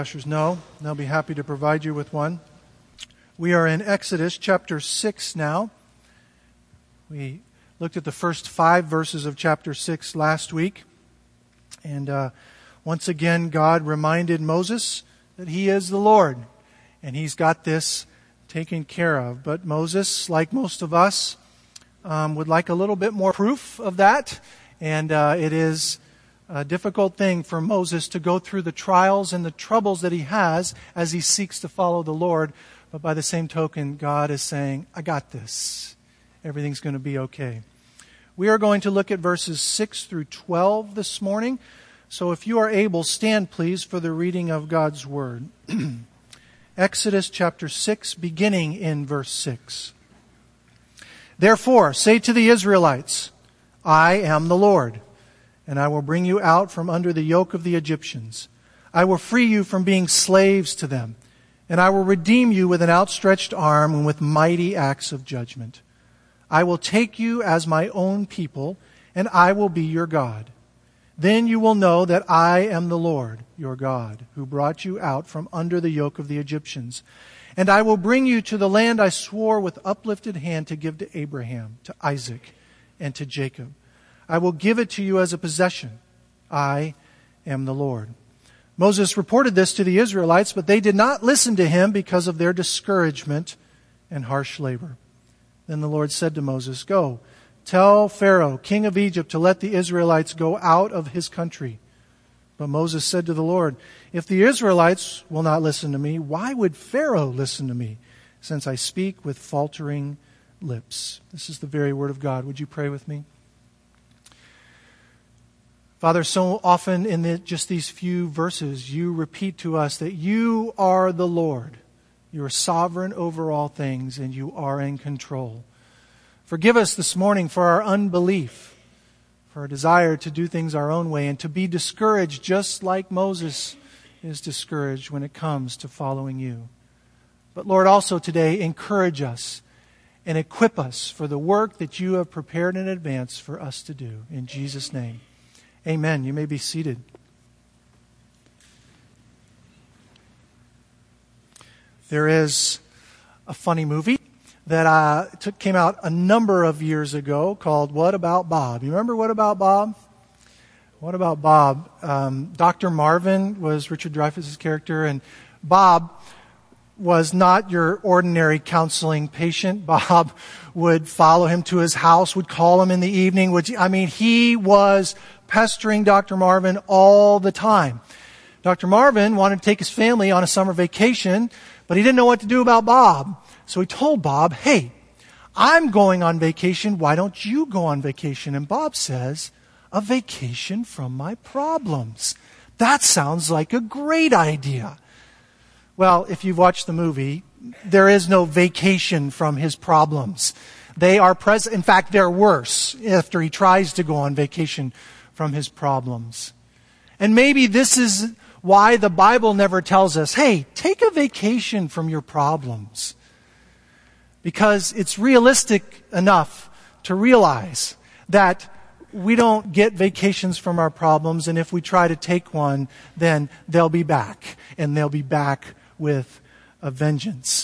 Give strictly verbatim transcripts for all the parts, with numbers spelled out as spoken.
Ushers know, they'll be happy to provide you with one. We are in Exodus chapter six now. We looked at the first five verses of chapter six last week. And uh, once again, God reminded Moses that He is the Lord. And He's got this taken care of. But Moses, like most of us, um, would like a little bit more proof of that. And uh, it is a difficult thing for Moses to go through the trials and the troubles that he has as he seeks to follow the Lord. But by the same token, God is saying, I got this. Everything's going to be okay. We are going to look at verses six through twelve this morning. So if you are able, stand please for the reading of God's Word. Exodus chapter six, beginning in verse six. Therefore, say to the Israelites, I am the Lord, and I will bring you out from under the yoke of the Egyptians. I will free you from being slaves to them, and I will redeem you with an outstretched arm and with mighty acts of judgment. I will take you as my own people, and I will be your God. Then you will know that I am the Lord, your God, who brought you out from under the yoke of the Egyptians. And I will bring you to the land I swore with uplifted hand to give to Abraham, to Isaac, and to Jacob. I will give it to you as a possession. I am the Lord. Moses reported this to the Israelites, but they did not listen to him because of their discouragement and harsh labor. Then the Lord said to Moses, Go, tell Pharaoh, king of Egypt, to let the Israelites go out of his country. But Moses said to the Lord, If the Israelites will not listen to me, why would Pharaoh listen to me, since I speak with faltering lips? This is the very word of God. Would you pray with me? Father, so often in the, just these few verses, you repeat to us that you are the Lord. You are sovereign over all things, and you are in control. Forgive us this morning for our unbelief, for our desire to do things our own way, and to be discouraged just like Moses is discouraged when it comes to following you. But Lord, also today, encourage us and equip us for the work that you have prepared in advance for us to do. In Jesus' name. Amen. You may be seated. There is a funny movie that uh, took, came out a number of years ago called What About Bob? You remember What About Bob? What About Bob? Um, Doctor Marvin was Richard Dreyfuss's character, and Bob was not your ordinary counseling patient. Bob would follow him to his house, would call him in the evening. Would, I mean, he was pestering Doctor Marvin all the time. Doctor Marvin wanted to take his family on a summer vacation, but he didn't know what to do about Bob. So he told Bob, hey, I'm going on vacation. Why don't you go on vacation? And Bob says, a vacation from my problems. That sounds like a great idea. Well, if you've watched the movie, there is no vacation from his problems. They are present. In fact, they're worse after he tries to go on vacation from his problems. And maybe this is why the Bible never tells us, hey, take a vacation from your problems. Because it's realistic enough to realize that we don't get vacations from our problems, and if we try to take one, then they'll be back, and they'll be back with a vengeance.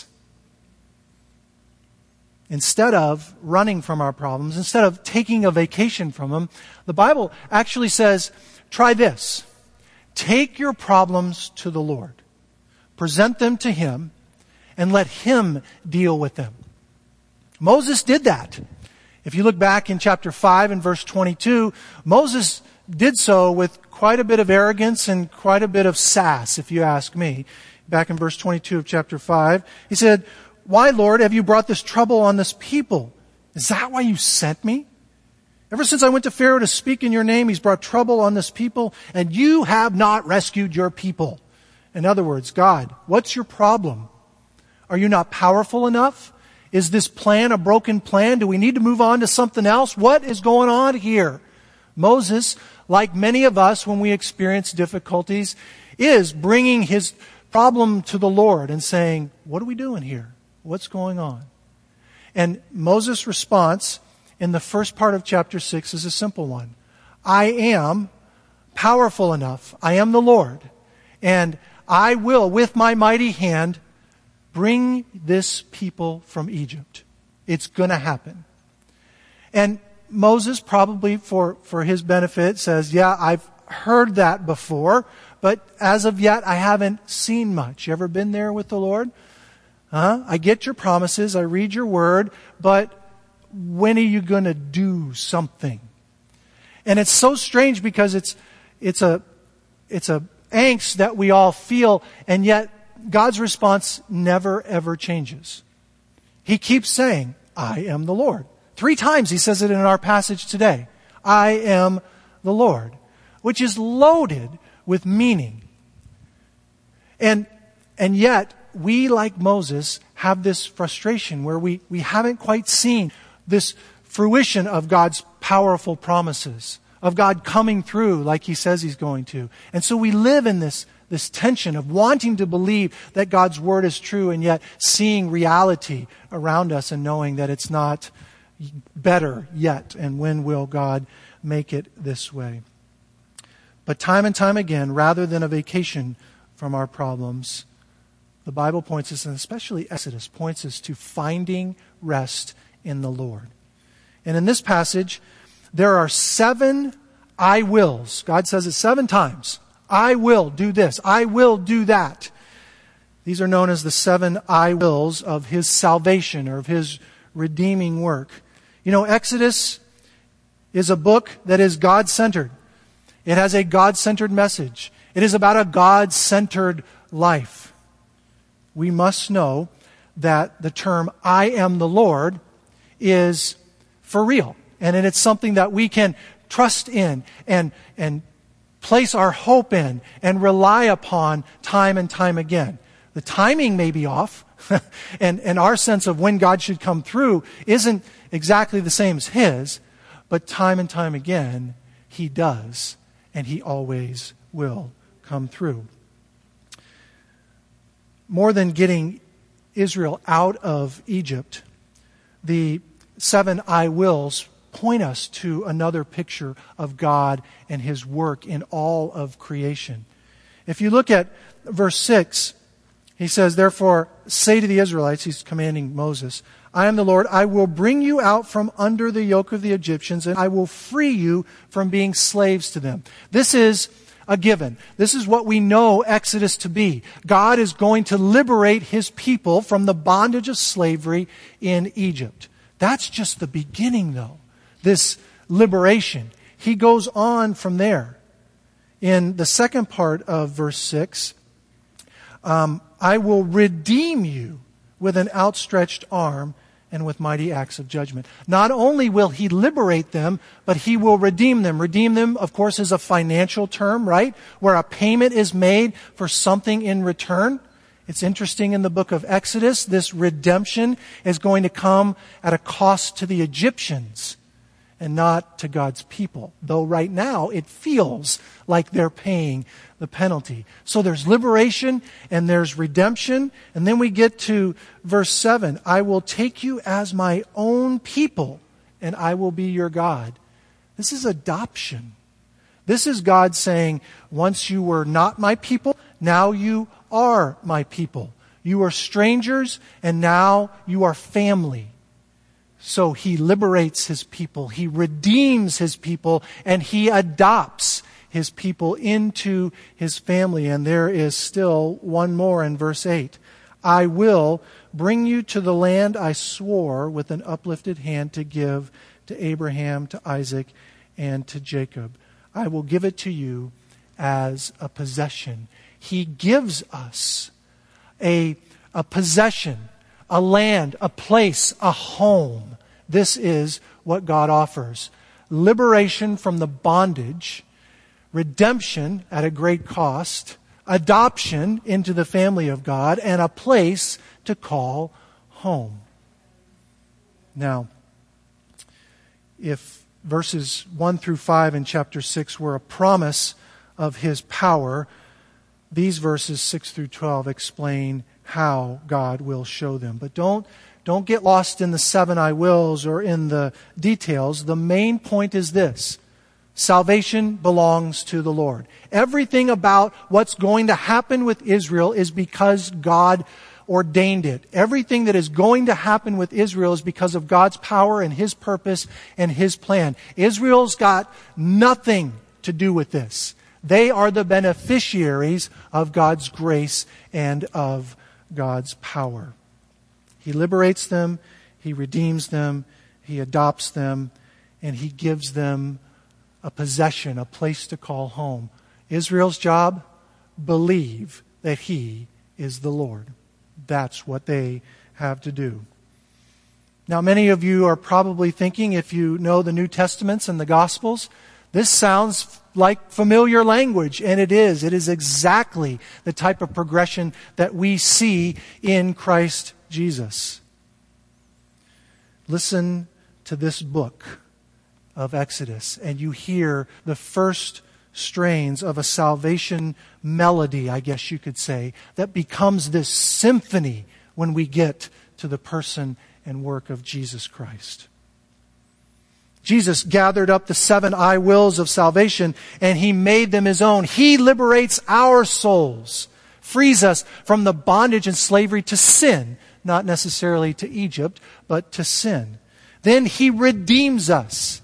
Instead of running from our problems, instead of taking a vacation from them, the Bible actually says, try this. Take your problems to the Lord. Present them to Him, and let Him deal with them. Moses did that. If you look back in chapter five and verse twenty-two, Moses did so with quite a bit of arrogance and quite a bit of sass, if you ask me. Back in verse twenty-two of chapter five, he said, Why, Lord, have you brought this trouble on this people? Is that why you sent me? Ever since I went to Pharaoh to speak in your name, he's brought trouble on this people, and you have not rescued your people. In other words, God, what's your problem? Are you not powerful enough? Is this plan a broken plan? Do we need to move on to something else? What is going on here? Moses, like many of us when we experience difficulties, is bringing his problem to the Lord and saying, what are we doing here? What's going on? And Moses' response in the first part of chapter six is a simple one. I am powerful enough. I am the Lord. And I will, with my mighty hand, bring this people from Egypt. It's going to happen. And Moses, probably for, for his benefit, says, yeah, I've heard that before, but as of yet, I haven't seen much. You ever been there with the Lord? Huh? I get your promises, I read your word, but when are you going to do something? And it's so strange because it's it's a it's a angst that we all feel, and yet God's response never ever changes. He keeps saying, I am the Lord. Three times he says it in our passage today. I am the Lord, which is loaded with meaning. And and yet we, like Moses, have this frustration where we, we haven't quite seen this fruition of God's powerful promises, of God coming through like he says he's going to. And so we live in this, this tension of wanting to believe that God's word is true and yet seeing reality around us and knowing that it's not better yet. And when will God make it this way? But time and time again, rather than a vacation from our problems, the Bible points us, and especially Exodus, points us to finding rest in the Lord. And in this passage, there are seven I wills. God says it seven times. I will do this. I will do that. These are known as the seven I wills of his salvation or of his redeeming work. You know, Exodus is a book that is God-centered. It has a God-centered message. It is about a God-centered life. We must know that the term I am the Lord is for real. And it's something that we can trust in and, and place our hope in and rely upon time and time again. The timing may be off, and, and our sense of when God should come through isn't exactly the same as his, but time and time again, he does, and he always will come through. More than getting Israel out of Egypt, the seven I wills point us to another picture of God and his work in all of creation. If you look at verse six, he says, therefore, say to the Israelites, he's commanding Moses, I am the Lord, I will bring you out from under the yoke of the Egyptians, and I will free you from being slaves to them. This is a given. This is what we know Exodus to be. God is going to liberate his people from the bondage of slavery in Egypt. That's just the beginning, though. This liberation. He goes on from there. In the second part of verse six, um, I will redeem you with an outstretched arm and with mighty acts of judgment. Not only will he liberate them, but he will redeem them. Redeem them, of course, is a financial term, right? Where a payment is made for something in return. It's interesting in the book of Exodus, this redemption is going to come at a cost to the Egyptians and not to God's people. Though right now it feels like they're paying the penalty. So there's liberation and there's redemption. And then we get to verse seven. I will take you as my own people and I will be your God. This is adoption. This is God saying, once you were not my people, now you are my people. You are strangers and now you are family. So he liberates his people, he redeems his people, and he adopts his people into his family. And there is still one more in verse eight. I will bring you to the land I swore with an uplifted hand to give to Abraham, to Isaac, and to Jacob. I will give it to you as a possession. He gives us a, a possession, a land, a place, a home. This is what God offers. Liberation from the bondage, redemption at a great cost, adoption into the family of God, and a place to call home. Now, if verses one through five in chapter six were a promise of his power, these verses six through twelve explain how God will show them. But don't, don't get lost in the seven I wills or in the details. The main point is this. Salvation belongs to the Lord. Everything about what's going to happen with Israel is because God ordained it. Everything that is going to happen with Israel is because of God's power and His purpose and His plan. Israel's got nothing to do with this. They are the beneficiaries of God's grace and of God's power. He liberates them, He redeems them, He adopts them, and He gives them a possession, a place to call home. Israel's job? Believe that He is the Lord. That's what they have to do. Now, many of you are probably thinking, if you know the New Testaments and the Gospels, this sounds like familiar language, and it is. It is exactly the type of progression that we see in Christ Jesus. Listen to this book of Exodus, and you hear the first strains of a salvation melody, I guess you could say, that becomes this symphony when we get to the person and work of Jesus Christ. Jesus gathered up the seven I wills of salvation and He made them His own. He liberates our souls, frees us from the bondage and slavery to sin, not necessarily to Egypt, but to sin. Then He redeems us.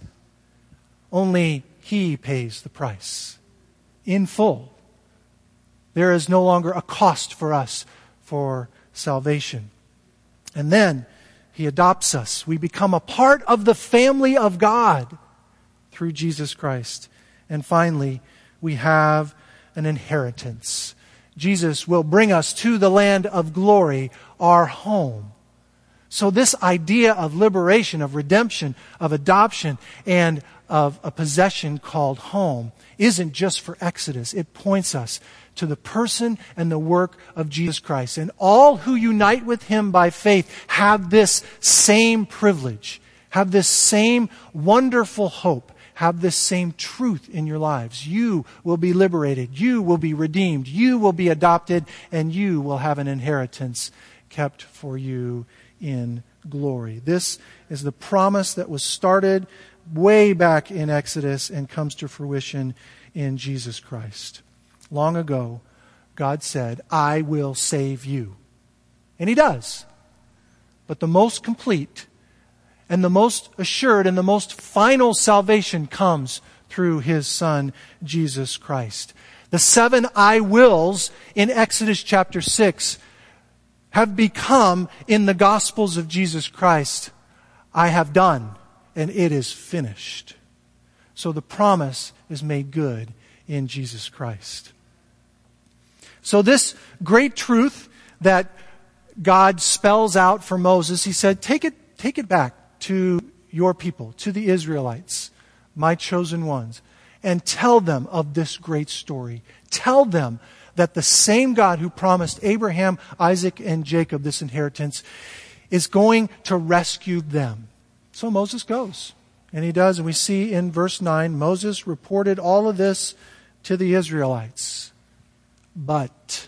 Only He pays the price in full. There is no longer a cost for us for salvation. And then He adopts us. We become a part of the family of God through Jesus Christ. And finally, we have an inheritance. Jesus will bring us to the land of glory, our home. So this idea of liberation, of redemption, of adoption, and of a possession called home isn't just for Exodus. It points us to the person and the work of Jesus Christ. And all who unite with Him by faith have this same privilege, have this same wonderful hope, have this same truth in your lives. You will be liberated. You will be redeemed. You will be adopted, and you will have an inheritance kept for you in glory. This is the promise that was started way back in Exodus and comes to fruition in Jesus Christ. Long ago, God said, I will save you. And He does. But the most complete and the most assured and the most final salvation comes through His Son, Jesus Christ. The seven I wills in Exodus chapter six have become, in the Gospels of Jesus Christ, I have done, and it is finished. So the promise is made good in Jesus Christ. So this great truth that God spells out for Moses, He said, take it, take it back to your people, to the Israelites, my chosen ones, and tell them of this great story. Tell them that the same God who promised Abraham, Isaac, and Jacob this inheritance is going to rescue them. So Moses goes, and he does. And we see in verse nine, Moses reported all of this to the Israelites. But,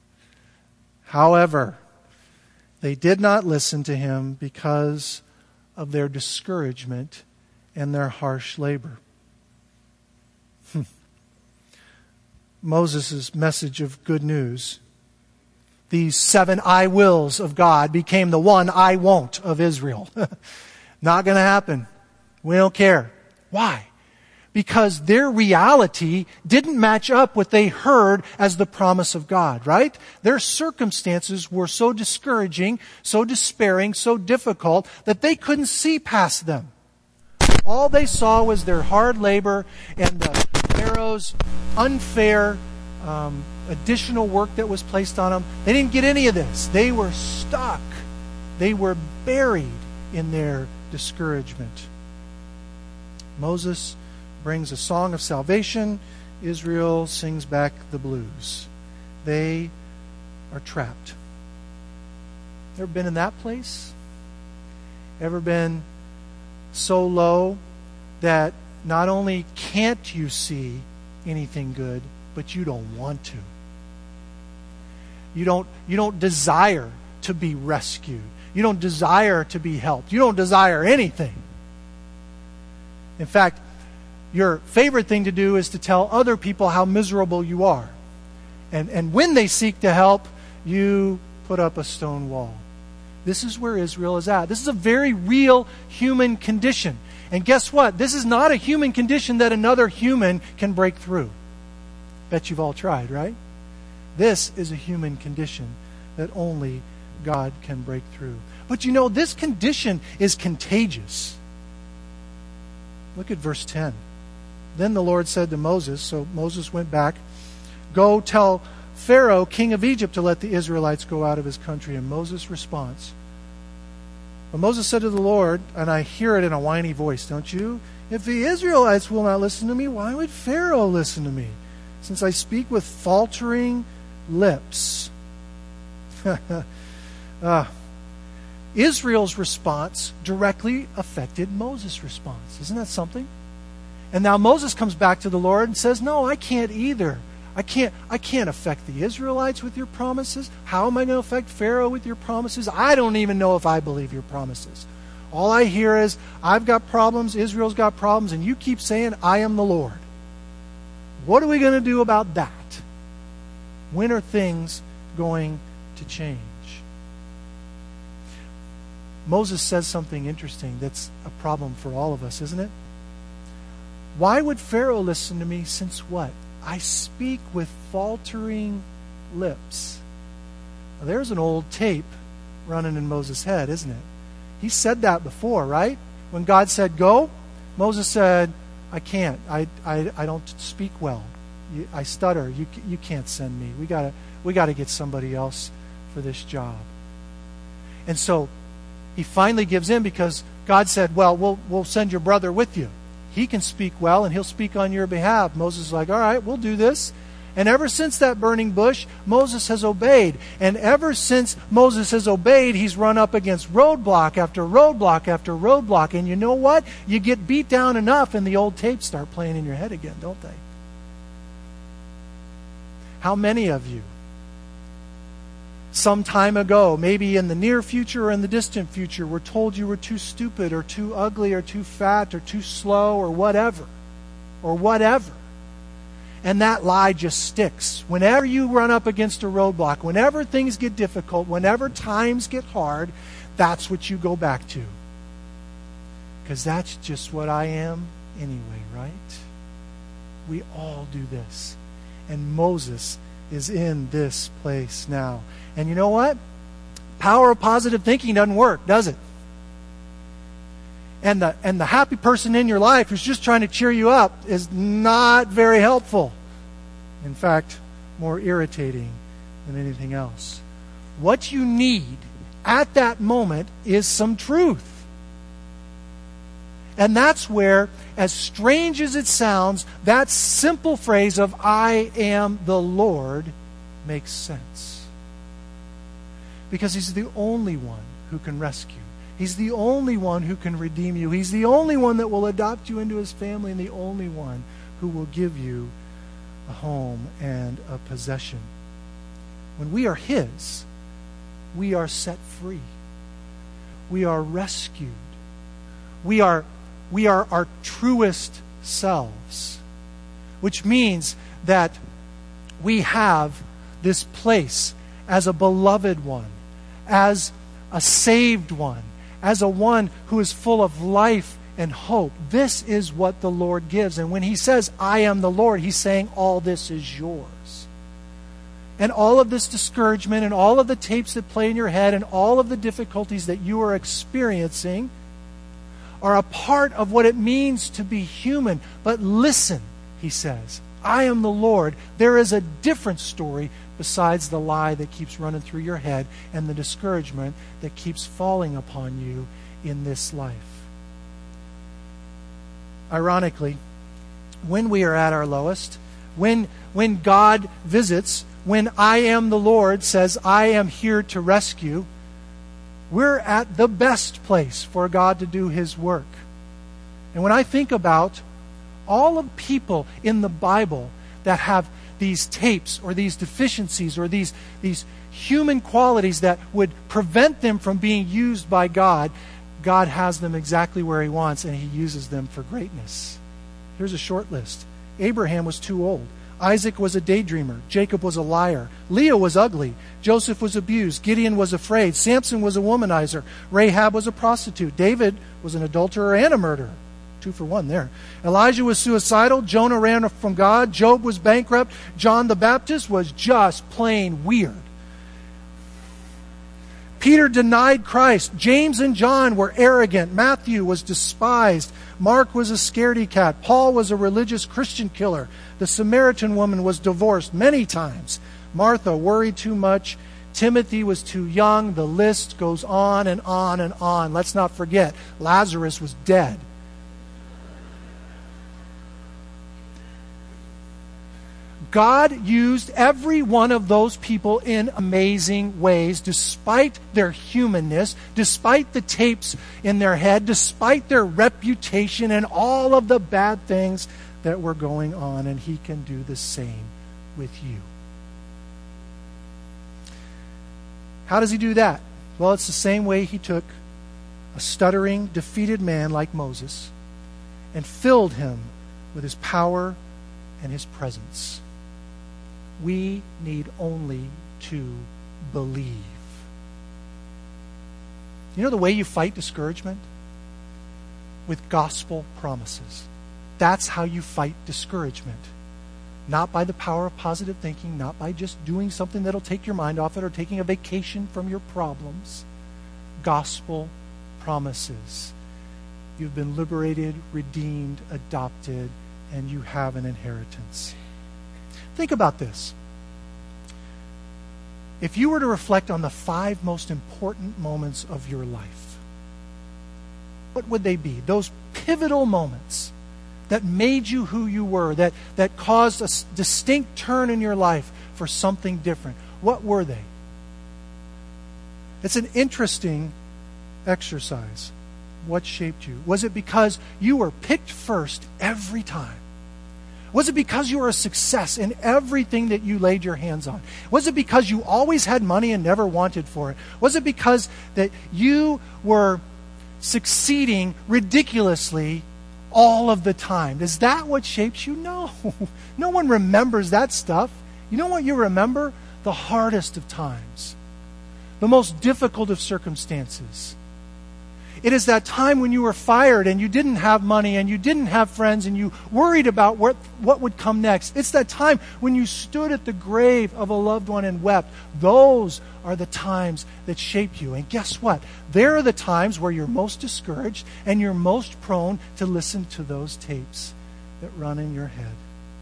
however, they did not listen to him because of their discouragement and their harsh labor. Moses' message of good news. These seven I wills of God became the one I won't of Israel. Not going to happen. We don't care. Why? Because their reality didn't match up what they heard as the promise of God, right? Their circumstances were so discouraging, so despairing, so difficult that they couldn't see past them. All they saw was their hard labor and the Pharaoh's unfair um, additional work that was placed on them. They didn't get any of this. They were stuck. They were buried in their discouragement. Moses brings a song of salvation. Israel sings back the blues. They are trapped. Ever been in that place? Ever been so low that not only can't you see anything good, but you don't want to? You don't, you don't desire to be rescued. You don't desire to be helped. You don't desire anything. In fact, your favorite thing to do is to tell other people how miserable you are. And, and when they seek to help, you put up a stone wall. This is where Israel is at. This is a very real human condition. And guess what? This is not a human condition that another human can break through. Bet you've all tried, right? This is a human condition that only God can break through. But you know, this condition is contagious. Look at verse ten. Then the Lord said to Moses, so Moses went back, "Go tell Pharaoh, king of Egypt, to let the Israelites go out of his country." And Moses' response. But Moses said to the Lord, and I hear it in a whiny voice, don't you? "If the Israelites will not listen to me, why would Pharaoh listen to me, since I speak with faltering lips?" uh, Israel's response directly affected Moses' response. Isn't that something? And now Moses comes back to the Lord and says, "No, I can't either. I can't, I can't affect the Israelites with your promises. How am I going to affect Pharaoh with your promises? I don't even know if I believe your promises. All I hear is, I've got problems, Israel's got problems, and you keep saying, I am the Lord. What are we going to do about that? When are things going to change?" Moses says something interesting that's a problem for all of us, isn't it? Why would Pharaoh listen to me since what? I speak with faltering lips. Now, there's an old tape running in Moses' head, isn't it? He said that before, right? When God said, "Go," Moses said, "I can't. I, I, I don't speak well. You, I stutter. You, you can't send me. We gotta, we gotta get somebody else for this job." And so he finally gives in because God said, "Well, we'll, we'll send your brother with you. He can speak well, and he'll speak on your behalf." Moses is like, "All right, we'll do this." And ever since that burning bush, Moses has obeyed. And ever since Moses has obeyed, he's run up against roadblock after roadblock after roadblock. And you know what? You get beat down enough, and the old tapes start playing in your head again, don't they? How many of you, some time ago, maybe in the near future or in the distant future, were told you were too stupid or too ugly or too fat or too slow or whatever, or whatever. And that lie just sticks. Whenever you run up against a roadblock, whenever things get difficult, whenever times get hard, that's what you go back to. Because that's just what I am anyway, right? We all do this. And Moses is in this place now. And you know what? Power of positive thinking doesn't work, does it? And the and the happy person in your life who's just trying to cheer you up is not very helpful. In fact, more irritating than anything else. What you need at that moment is some truth. And that's where, as strange as it sounds, that simple phrase of "I am the Lord" makes sense. Because He's the only one who can rescue. He's the only one who can redeem you. He's the only one that will adopt you into His family, and the only one who will give you a home and a possession. When we are His, we are set free. We are rescued. We are We are our truest selves, which means that we have this place as a beloved one, as a saved one, as a one who is full of life and hope. This is what the Lord gives. And when He says, "I am the Lord," He's saying all this is yours. And all of this discouragement and all of the tapes that play in your head and all of the difficulties that you are experiencing are a part of what it means to be human. But listen, He says, "I am the Lord." There is a different story besides the lie that keeps running through your head and the discouragement that keeps falling upon you in this life. Ironically, when we are at our lowest, when, when God visits, when "I am the Lord" says, "I am here to rescue," we're at the best place for God to do His work. And when I think about all of the people in the Bible that have these tapes or these deficiencies or these, these human qualities that would prevent them from being used by God, God has them exactly where He wants, and He uses them for greatness. Here's a short list. Abraham was too old. Isaac was a daydreamer. Jacob was a liar. Leah was ugly. Joseph was abused. Gideon was afraid. Samson was a womanizer. Rahab was a prostitute. David was an adulterer and a murderer. Two for one there. Elijah was suicidal. Jonah ran from God. Job was bankrupt. John the Baptist was just plain weird. Peter denied Christ. James and John were arrogant. Matthew was despised. Mark was a scaredy cat. Paul was a religious Christian killer. The Samaritan woman was divorced many times. Martha worried too much. Timothy was too young. The list goes on and on and on. Let's not forget, Lazarus was dead. God used every one of those people in amazing ways, despite their humanness, despite the tapes in their head, despite their reputation and all of the bad things that were going on. And He can do the same with you. How does He do that? Well, it's the same way He took a stuttering, defeated man like Moses and filled him with His power and His presence. We need only to believe. You know the way you fight discouragement? With gospel promises. That's how you fight discouragement. Not by the power of positive thinking, not by just doing something that'll take your mind off it or taking a vacation from your problems. Gospel promises. You've been liberated, redeemed, adopted, and you have an inheritance. Think about this. If you were to reflect on the five most important moments of your life, what would they be? Those pivotal moments that made you who you were, that, that caused a distinct turn in your life for something different. What were they? It's an interesting exercise. What shaped you? Was it because you were picked first every time? Was it because you were a success in everything that you laid your hands on? Was it because you always had money and never wanted for it? Was it because that you were succeeding ridiculously all of the time? Is that what shapes you? No. No one remembers that stuff. You know what you remember? The hardest of times. The most difficult of circumstances. It is that time when you were fired and you didn't have money and you didn't have friends and you worried about what, what would come next. It's that time when you stood at the grave of a loved one and wept. Those are the times that shape you. And guess what? They're the times where you're most discouraged and you're most prone to listen to those tapes that run in your head.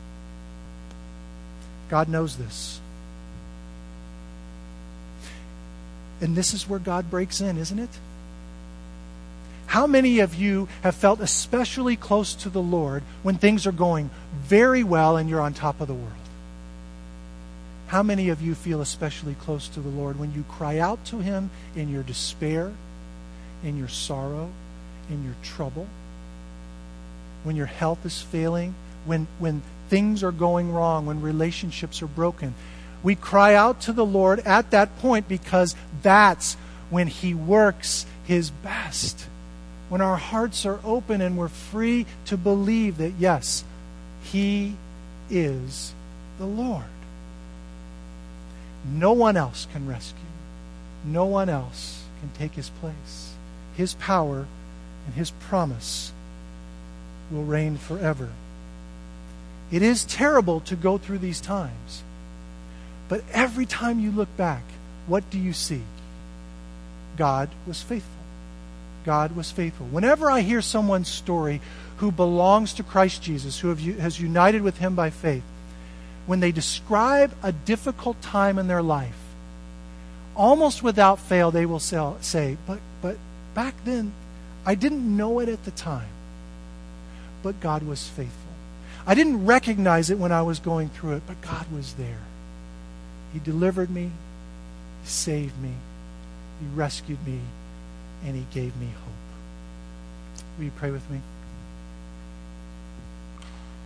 God knows this. And this is where God breaks in, isn't it? How many of you have felt especially close to the Lord when things are going very well and you're on top of the world? How many of you feel especially close to the Lord when you cry out to Him in your despair, in your sorrow, in your trouble, when your health is failing, when, when things are going wrong, when relationships are broken? We cry out to the Lord at that point because that's when He works His best. When our hearts are open and we're free to believe that, yes, He is the Lord. No one else can rescue. No one else can take His place. His power and His promise will reign forever. It is terrible to go through these times. But every time you look back, what do you see? God was faithful. God was faithful. Whenever I hear someone's story who belongs to Christ Jesus, who have, has united with Him by faith, when they describe a difficult time in their life, almost without fail, they will say, but, but back then, I didn't know it at the time, but God was faithful. I didn't recognize it when I was going through it, but God was there. He delivered me, He saved me, He rescued me, and He gave me hope. Will you pray with me?